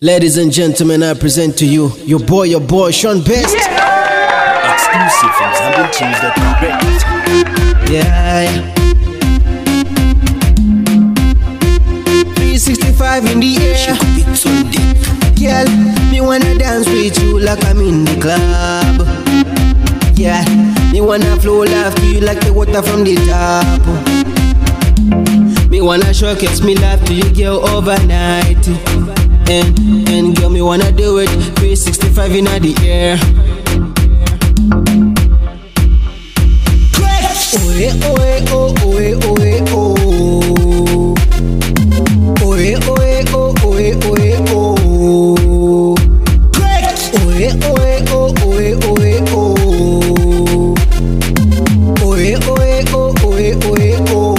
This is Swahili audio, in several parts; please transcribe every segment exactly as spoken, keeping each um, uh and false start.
Ladies and gentlemen, I present to you your boy, your boy, Sean Best. Yeah. Exclusive from Zambian Tunes dot com. Yeah. three sixty-five in the air. Girl, me wanna dance with you like I'm in the club. Yeah, me wanna flow laugh to you like the water from the top. Me wanna showcase me love to you, girl, overnight. And, and girl, me wanna do it three sixty-five in the air. Oe, oe, oh, oe, oe, oh. Oe, oe, oh, oe, oe, oh. Oe, oe, oh, oe, oe, oh. Oe, oe, oh, oe, oe, oh.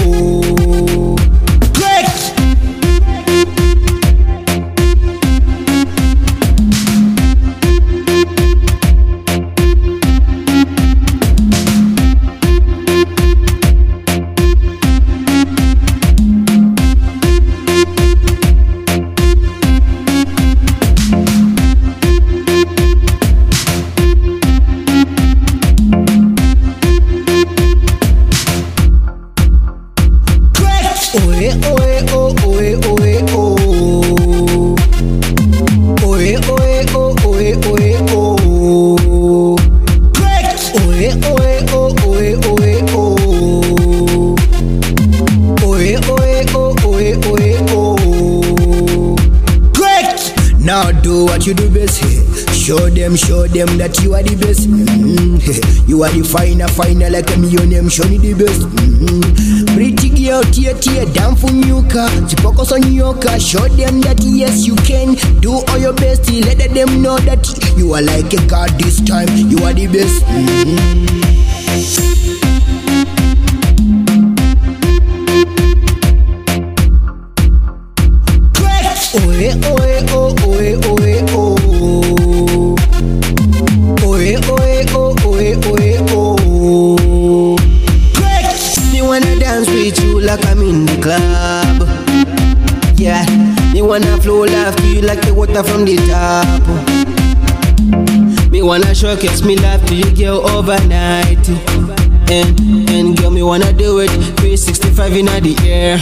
Now do what you do best. Show them, show them that you are the best. Mm-hmm. You are the finer, finer like a millionaire. Show me the best. Mm-hmm. Pretty girl, tear, tear down for you car. Focus on your car. Show them that yes, you can do all your best. Let them know that you are like a god this time. You are the best. Mm-hmm. Oe, oe, oh, oe, oe, oh. Oe, oe, oh, oe, oe, oh. Me wanna dance with you like I'm in the club. Yeah, me wanna flow laugh to you like the water from the top. Me wanna showcase me love to you, girl, overnight. And, and girl, me wanna do it three sixty-five in the air.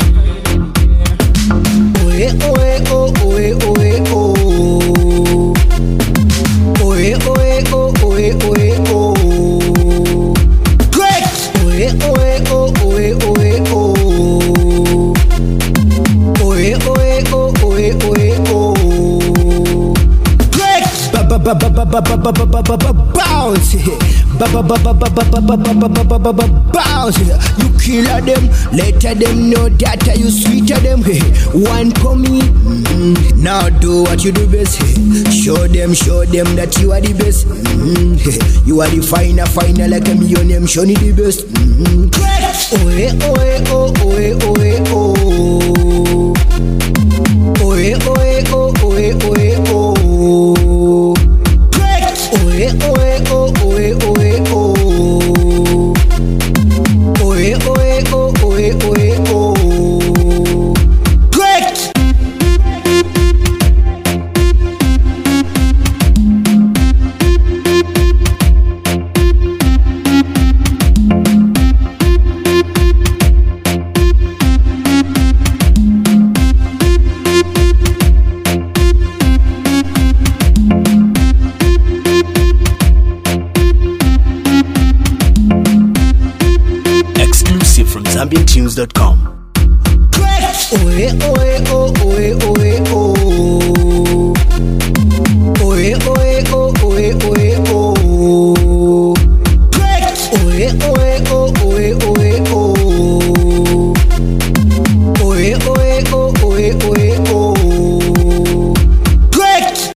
Oe, oe, oh, oe, oe, oh. Oe, oe, oh, oe, oe, oh. Great! Oe, oe, oh, oe, oe, oh. Oe, oe, oh, oe, oe, oh. Great! Ba ba ba ba ba ba ba ba ba ba ba bounce. Ba ba ba ba ba ba ba ba ba ba ba ba ba bounce. You killer them, later them know that you sweeter them. One for me. Mm-hmm. Now do what you do best. Show them, show them that you are the best. Mm-hmm. You are the finer, finer like a millionaire. Show me the best. Mm-hmm. Oe, oe, oh, oe, oe, oh. Oe, oe, oh, oe, oe, oh. Oe, oe, oh, oe, oe, oh. Oe, oe, oh, oe, oe, oh. Great! Exclusive from Zambian Tunes dot com. Oe, oe, oh.